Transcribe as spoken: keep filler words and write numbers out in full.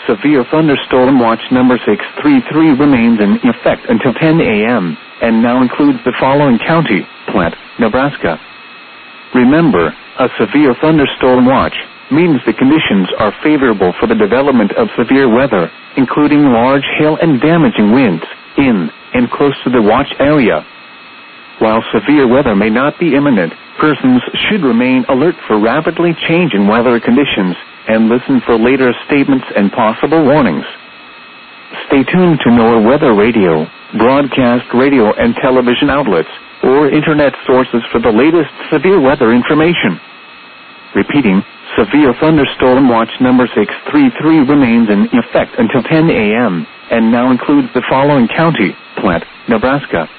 Severe thunderstorm watch number six three three remains in effect until ten a m and now includes the following county: Platte, Nebraska. Remember, a severe thunderstorm watch means the conditions are favorable for the development of severe weather, including large hail and damaging winds, in and close to the watch area. While severe weather may not be imminent, persons should remain alert for rapidly changing weather conditions and listen for later statements and possible warnings. Stay tuned to NOAA Weather Radio, broadcast radio and television outlets, or internet sources for the latest severe weather information. Repeating, severe thunderstorm watch number six three three remains in effect until ten a m and now includes the following county: Platte, Nebraska.